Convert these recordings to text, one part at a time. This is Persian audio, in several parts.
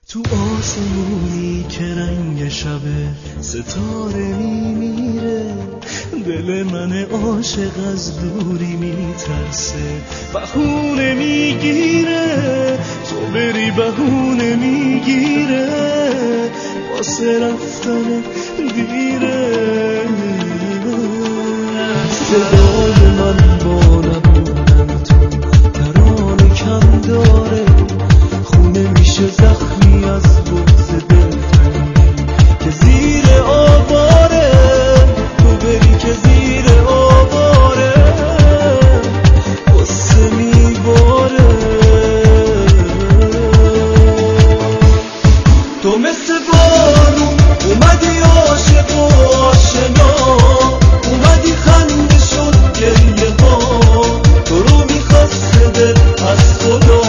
تو آسمونی که رنگ شب ستاره میمیره، دل من عاشق از دوری میترسه، بهونه میگیره تو بری، بهونه میگیره واسه رفتن دیره. صدای من با نبودن تو ترانه کم داره، خونه میشه زخمی از بغض دلتنگی که زیر آواره، تو بری که زیر آواره قصه میباره. تو مثل بارون اومدی عاشق و آشنا، اومدی خنده شد گریه ها، تو رو میخواسته دل از خدا.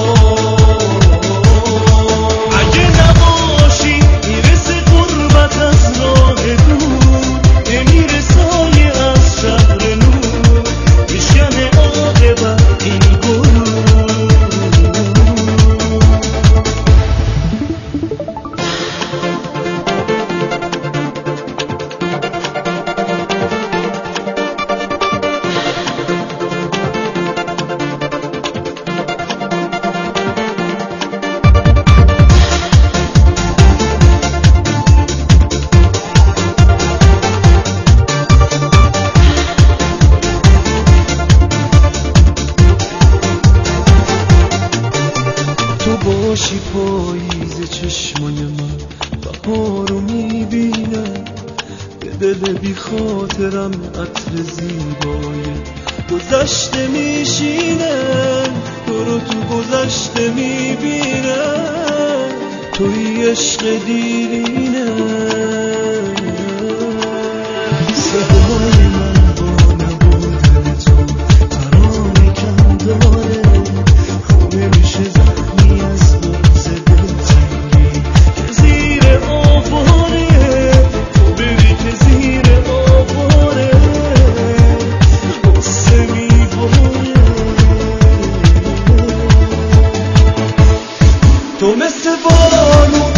باشی پاییز چشمای من، بهار رو میبینم به دل بی خاطرم عطر زیبای گذشته میشینم، تو رو تو گذشته میبینم، توی عشق دیرینه. صدای من با نبودن تو ترانه کم داره، خونه میشه زخمی از بغض دلتنگی که زیر آواره، تو بری که زیر آواره قصه میباره. تو مثل بارون